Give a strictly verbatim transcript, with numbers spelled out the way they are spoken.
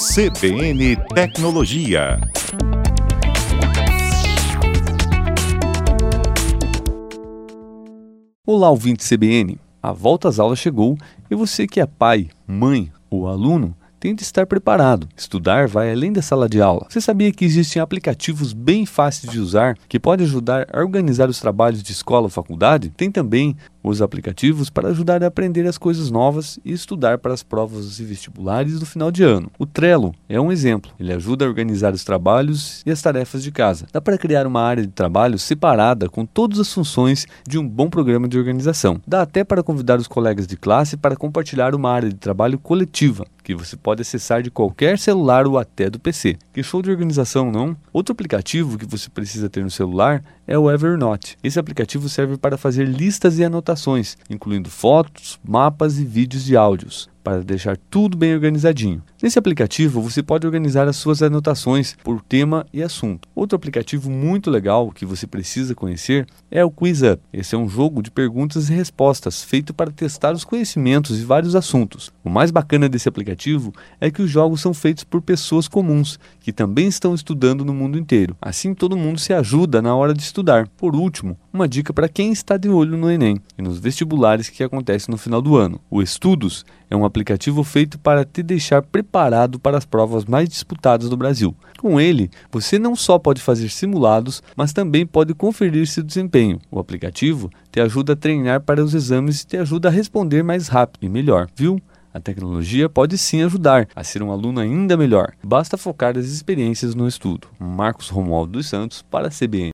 C B N Tecnologia. Olá, ouvinte C B N. A volta às aulas chegou e você que é pai, mãe ou aluno tem de estar preparado. Estudar vai além da sala de aula. Você sabia que existem aplicativos bem fáceis de usar que podem ajudar a organizar os trabalhos de escola ou faculdade? Tem também os aplicativos para ajudar a aprender as coisas novas e estudar para as provas e vestibulares do final de ano. O Trello é um exemplo. Ele ajuda a organizar os trabalhos e as tarefas de casa. Dá para criar uma área de trabalho separada com todas as funções de um bom programa de organização. Dá até para convidar os colegas de classe para compartilhar uma área de trabalho coletiva, que você pode acessar de qualquer celular ou até do P C. Que show de organização, não? Outro aplicativo que você precisa ter no celular é o Evernote. Esse aplicativo serve para fazer listas e anotações, incluindo fotos, mapas e vídeos de áudios, para deixar tudo bem organizadinho. Nesse aplicativo, você pode organizar as suas anotações por tema e assunto. Outro aplicativo muito legal que você precisa conhecer é o QuizUp. Esse é um jogo de perguntas e respostas feito para testar os conhecimentos de vários assuntos. O mais bacana desse aplicativo é que os jogos são feitos por pessoas comuns, que também estão estudando no mundo inteiro. Assim, todo mundo se ajuda na hora de estudar. Por último, uma dica para quem está de olho no Enem e nos vestibulares que acontecem no final do ano. O Estudos é um aplicativo feito para te deixar preparado para as provas mais disputadas do Brasil. Com ele, você não só pode fazer simulados, mas também pode conferir seu desempenho. O aplicativo te ajuda a treinar para os exames e te ajuda a responder mais rápido e melhor, viu? A tecnologia pode sim ajudar a ser um aluno ainda melhor. Basta focar as experiências no estudo. Marcos Romualdo dos Santos para a C B N.